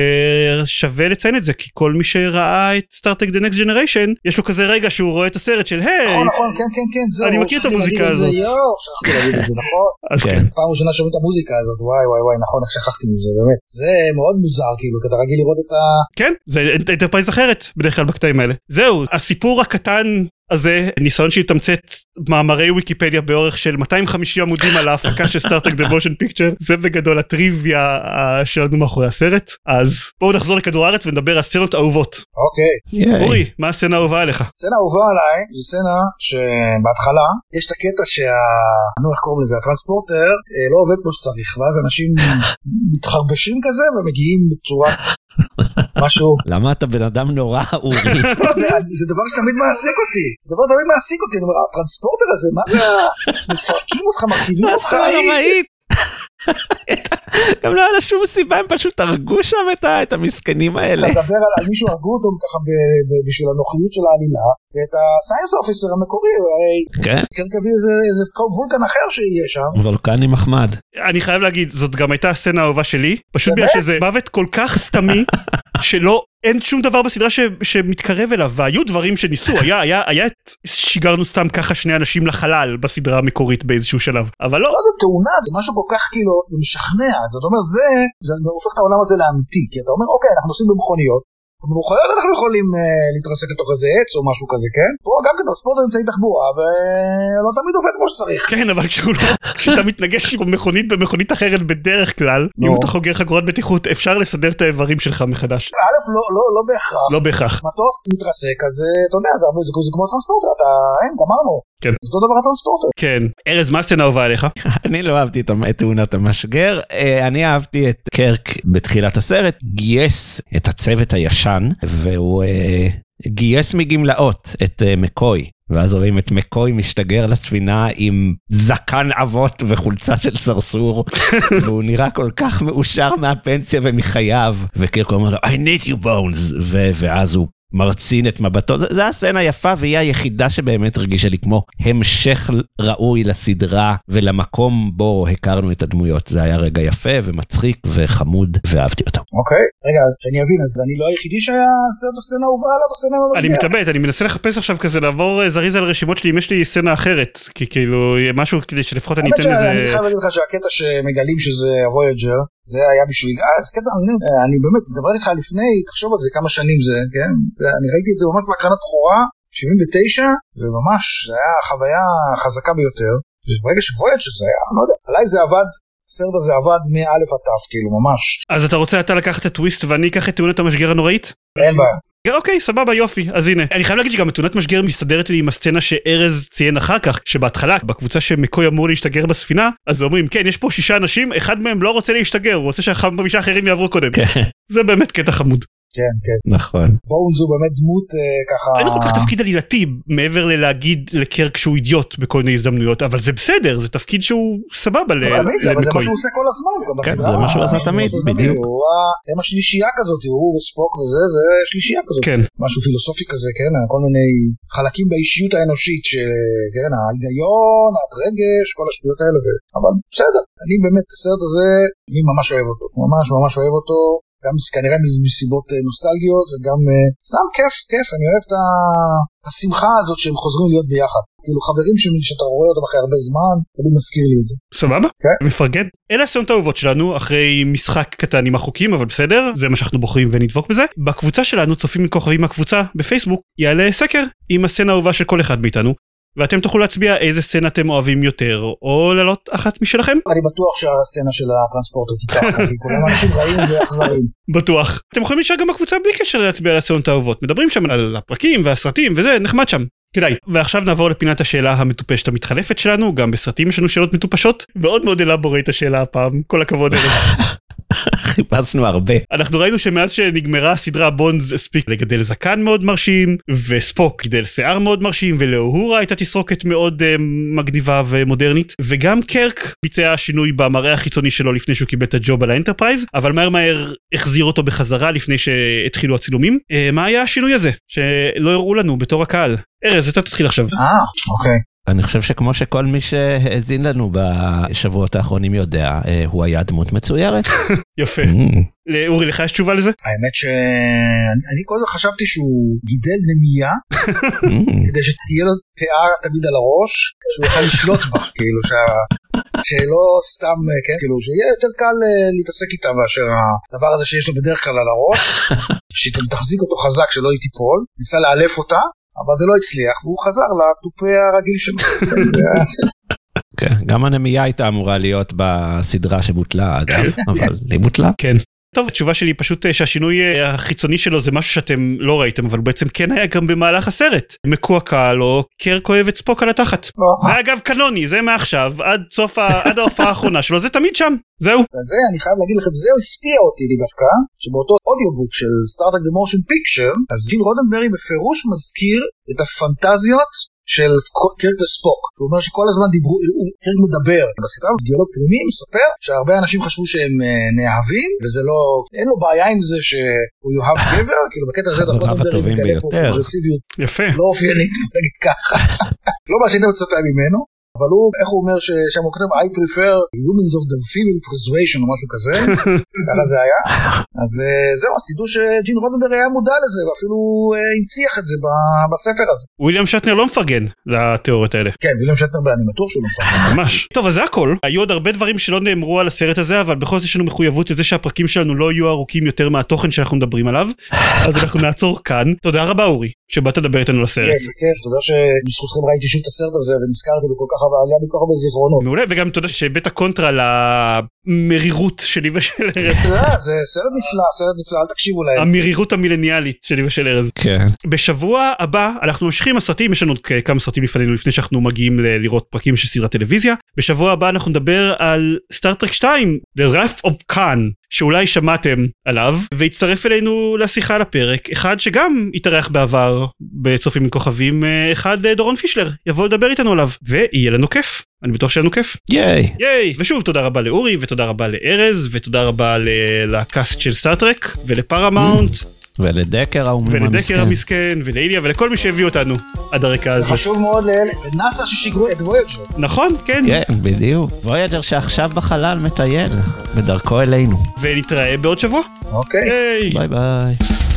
ששווה לציין את זה, כי כל מי שראה את סטארטרק The Next Generation, יש לו כזה רגע שהוא רואה את הסרט של היי,
נכון, נכון, כן, כן, כן, זהו,
אני מכיר את המוזיקה הזאת.
שכחתי להגיד את זה, נכון?
אז כן.
פעם ראשונה שומעים את המוזיקה הזאת, וואי, וואי, וואי, נכון, איך שכחתי מזה, באמת. זה מאוד מוזר, כאילו, כי אתה רגיל לראות את ה... כן,
זה אנטרפרייז אחרת, בדרך כלל בקטעים האלה. זהו, הסיפור הקטן הזה, ניסיון שיתמצת מאמרי ויקיפדיה באורך של מאתיים וחמישים עמודים על ההפקה של סטארטרק The Motion Picture, זה בגדול הטריוויה שלנו מאחורי הסרט. אז בואו נחזור לכדור הארץ ונדבר על סצנות אהובות.
אוקיי.
אורי, מה הסצנה האהובה עליך?
סצנה אהובה עליי, זו סצנה שבהתחלה יש את הקטע שה... נו, איך קוראים לזה? הטרנספורטר לא עובד כמו שצריך, ואז אנשים מתחרבשים כזה ומגיעים בצורה... משהו.
למה אתה בן אדם נורא, אורי?
זה דבר שתמיד מעסיק אותי. זה דבר תמיד מעסיק אותי. אני אומר, הטרנספורטר הזה, מה זה? מפרקים אותך, מרכיבים אותך.
גם לא היה לה שום סיבה, הם פשוט הרגו שם את המסכנים האלה.
אתה מדבר על מישהו הרגו אותו ככה בשביל הנוחיות של העלילה, זה את הסיינס אופיסר המקורי, הרי קרק הביא איזה וולקן אחר שיהיה שם.
וולקני מחמד.
אני חייב להגיד, זאת גם הייתה הסצנה האהובה שלי, פשוט בגלל שזה מוות כל כך סתמי, שלא, אין שום דבר בסדרה ש, שמתקרב אליו, והיו דברים שניסו, היה, היה, היה, שיגרנו סתם ככה שני אנשים לחלל בסדרה המקורית באיזשהו שלב, אבל לא.
לא, זה תאונה, זה משהו כל כך כאילו, זה משכנע, זאת אומרת, זה, זה הופך את העולם הזה לאמיתי, כי אתה אומר, אוקיי, אנחנו נוסעים במכוניות, במכוניות אנחנו יכולים uh, להתרסק לתוך איזה עץ או משהו כזה, כן? פה גם כטרנספורט אמצעי תחבורה, ולא תמיד עובד כמו שצריך.
כן, אבל כשאתה מתנגש עם מכונית במכונית אחרת בדרך כלל, no. אם אתה חוגר חגורת בטיחות, אפשר לסדר את האיברים שלך מחדש.
א', לא, לא, לא בהכרח.
לא בהכרח.
מטוס מתרסק, אז אתה יודע, זה, זה, זה כמו טרנספורטר, אתה, אין, גמרנו.
כן.
זה אותו דבר הטרנספורטר.
כן. ארז, מה הסצנה אהובה עליך?
אני לא אהבתי את תאונת המשגר, אני אהבתי את קרק בתחילת הסרט, גייס את הצוות הישן, והוא גייס מגמלאות את מקוי, ואז רואים את מקוי משתגר לספינה עם זקן אבות וחולצה של סרסור, והוא נראה כל כך מאושר מהפנסיה ומחייו, וקרק אומר לו, I need you bones, ואז הוא מרצין את מבטו, זה הסצנה יפה, והיא היחידה שבאמת הרגישה לי כמו המשך ראוי לסדרה ולמקום בו הכרנו את הדמויות. זה היה רגע יפה ומצחיק וחמוד, ואהבתי אותו.
אוקיי, רגע, אז שאני אבין, אז אני לא היחידי שהיה סרט הסצנה הובאה עליו, הסצנה לא
אני מתאבט, אני מנסה לחפש עכשיו כזה, לעבור זריז על רשימות שלי, אם יש לי סצנה אחרת, כי כאילו, משהו כדי שלפחות אני אתן לזה...
אני חייב להגיד לך שהקטע שמגלים שזה הוויג'ר, זה היה בשביל, אה, זה קטע, אני, אני באמת, מדבר איתך לפני, תחשוב על זה כמה שנים זה, כן? אני ראיתי את זה ממש בהקרנת בחורה, שבעים ותשע, וממש, זה היה חוויה חזקה ביותר, וברגע שוויג'ר זה היה, לא יודע, עליי זה עבד, הסרט הזה עבד מאלף עד תף, כאילו, ממש.
אז אתה רוצה אתה לקחת את טוויסט ואני אקח את תאונת המשגר הנוראית?
אין בעיה.
אוקיי, סבבה, יופי, אז הנה. אני חייב להגיד שגם תאונת משגר מסתדרת לי עם הסצנה שארז ציין אחר כך, שבהתחלה, בקבוצה שמקוי אמור להשתגר בספינה, אז אומרים, כן, יש פה שישה אנשים, אחד מהם לא רוצה להשתגר, הוא רוצה שחמישה אחרים יעברו קודם. זה באמת קטע חמוד.
כן, כן.
נכון.
בונז הוא באמת דמות ככה...
אין לו כל כך תפקיד עלילתי, מעבר ללהגיד לקרק שהוא אידיוט בכל מיני הזדמנויות, אבל זה בסדר, זה תפקיד שהוא סבבה למקוי.
אבל זה מה שהוא עושה כל הזמן.
כן, זה מה שהוא עשה תמיד, בדיוק.
הם השלישייה כזאת, הוא וספוק וזה, זה שלישייה כזאת.
כן.
משהו פילוסופי כזה, כן, כל מיני חלקים באישיות האנושית, שכן, ההיגיון, הרגש, כל השטויות האלה, אבל בסדר, אני באמת, הסרט הזה, אני ממש אוהב אותו, ממש ממש אוהב אותו. גם כנראה מסיבות נוסטלגיות, וגם סתם כיף, כיף, אני אוהב את השמחה הזאת שהם חוזרים להיות ביחד. כאילו חברים שאתה רואה אותם אחרי הרבה זמן, תמיד מזכיר לי את זה.
סבבה?
כן.
מפרגן. אלה הסצנות האהובות שלנו, אחרי משחק קטן עם החוקים, אבל בסדר, זה מה שאנחנו בוחרים ונדבוק בזה. בקבוצה שלנו, צופים מכוכבים מהקבוצה, בפייסבוק, יעלה סקר עם הסצנה האהובה של כל אחד מאיתנו. ואתם תוכלו להצביע איזה סצנה אתם אוהבים יותר, או לעלות אחת משלכם.
אני בטוח שהסצנה של הטרנספורטר תיקח, כי כולם אנשים רעים ואכזרים.
בטוח. אתם יכולים להישאר גם בקבוצה בלי קשר להצביע על הסצנות האהובות. מדברים שם על הפרקים והסרטים וזה, נחמד שם. כדאי. ועכשיו נעבור לפינת השאלה המטופשת המתחלפת שלנו, גם בסרטים יש לנו שאלות מטופשות, ועוד מאוד אלבורית השאלה הפעם, כל הכבוד אליך.
חיפשנו הרבה.
אנחנו ראינו שמאז שנגמרה הסדרה בונדס הספיק לגדל זקן מאוד מרשים, וספוק גדל שיער מאוד מרשים, ולאוהורה הייתה תסרוקת מאוד uh, מגניבה ומודרנית, וגם קרק ביצע שינוי במראה החיצוני שלו לפני שהוא קיבל את הג'וב על האנטרפרייז, אבל מהר מהר החזיר אותו בחזרה לפני שהתחילו הצילומים. Uh, מה היה השינוי הזה שלא הראו לנו בתור הקהל? ארז, אתה תתחיל עכשיו.
אה, אוקיי.
אני חושב שכמו שכל מי שהזין לנו בשבועות האחרונים יודע, הוא היה דמות מצוירת.
יפה. אורי, לך יש תשובה לזה?
האמת שאני קודם חשבתי שהוא גידל נמייה, כדי שתהיה לו פאה תמיד על הראש, שהוא יוכל לשלוט בה, כאילו שלא סתם, כן, כאילו שיהיה יותר קל להתעסק איתה מאשר הדבר הזה שיש לו בדרך כלל על הראש, שתחזיק אותו חזק שלא היא תיפול, ניסה לאלף אותה, אבל זה לא הצליח, והוא חזר לטופה הרגיל שלו.
כן, גם הנמייה הייתה אמורה להיות בסדרה שבוטלה, אגב, אבל היא בוטלה.
כן. טוב, התשובה שלי פשוט שהשינוי החיצוני שלו זה משהו שאתם לא ראיתם, אבל בעצם כן היה גם במהלך הסרט. מקועקע או קרק אוהב את ספוק על התחת. זה אגב קנוני, זה מעכשיו, עד סוף, עד ההופעה האחרונה שלו, זה תמיד שם. זהו.
וזה, אני חייב להגיד לכם, זהו הפתיע אותי לי דווקא, שבאותו אודיובוק של Star Trek The Motion Picture, אז ג'ין רודנברי בפירוש מזכיר את הפנטזיות של קירק וספוק, שהוא אומר שכל הזמן דיברו, קירק מדבר, בסדרה דיאלוג פנימי מספר שהרבה אנשים חשבו שהם נאהבים, וזה לא, אין לו בעיה עם זה שהוא יאהב גבר, כאילו בקטע הזה דווקא
הטובים ביותר.
יפה.
לא אופיינית, נגיד ככה. לא מה שהיית מצפה ממנו, אבל הוא, איך הוא אומר שם הוא כותב, I prefer humans of the female persuasion או משהו כזה, ככה זה היה. אז זהו, אז תדעו שג'ין רודנברג היה מודע לזה, ואפילו הנציח את זה בספר הזה.
וויליאם שטנר לא מפרגן לתיאוריות האלה.
כן, וויליאם שטנר, אני בטוח שהוא לא מפרגן.
ממש. טוב, אז זה הכל. היו עוד הרבה דברים שלא נאמרו על הסרט הזה, אבל בכל זאת יש לנו מחויבות לזה שהפרקים שלנו לא יהיו ארוכים יותר מהתוכן שאנחנו מדברים עליו, אז אנחנו נעצור כאן. תודה רבה, אורי, שבאת לדבר איתנו על הסרט.
כיף, כיף, תודה שבזכותכם ראיתי שוב את הסרט הזה ונזכרתי בכל כך הרבה, בכל הרבה זיכרונות.
מעולה, וגם תודה שבאת הקונטרה למרירות שלי ושל ארז.
זה סרט נפלא, סרט נפלא, אל תקשיבו להם.
המרירות המילניאלית שלי ושל ארז.
כן.
בשבוע הבא אנחנו ממשיכים הסרטים, יש לנו כמה סרטים לפנינו לפני שאנחנו מגיעים לראות פרקים של סדרת טלוויזיה. בשבוע הבא אנחנו נדבר על סטארטרק שתיים, The Wrath of Khan, שאולי שמעתם עליו, והצטרף אלינו לשיחה על הפרק, אחד שגם התארח בעבר בצופים מכוכבים, אחד דורון פישלר, יבוא לדבר איתנו עליו, ויהיה לנו כיף. אני בטוח שיהיה לנו כיף.
ייי.
ייי. ושוב, תודה רבה לאורי, ותודה רבה לארז, ותודה רבה לקאסט של סטארטרק, ולפרמאונט.
ולדקר המסכן.
ולדקר המסכן, ולאיליה, ולכל מי שהביא אותנו עד הרקע הזה.
חשוב מאוד לנאסא ששיגרו את וויג'ר.
נכון, כן.
כן, בדיוק. וויג'ר שעכשיו בחלל מטייל, בדרכו אלינו.
ונתראה בעוד שבוע.
אוקיי.
ביי ביי.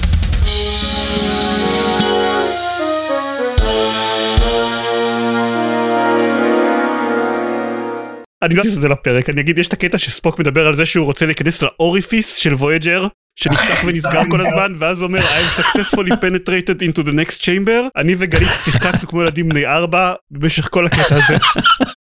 אני לא אעשה את זה לפרק, אני אגיד, יש את הקטע שספוק מדבר על זה שהוא רוצה להיכנס לאוריפיס של וויג'ר, שנפתח ונסגר כל הזמן, ואז אומר, I've successfully penetrated into the next chamber. אני וגלית צחקקנו כמו ילדים בני ארבע, במשך כל הקטע הזה.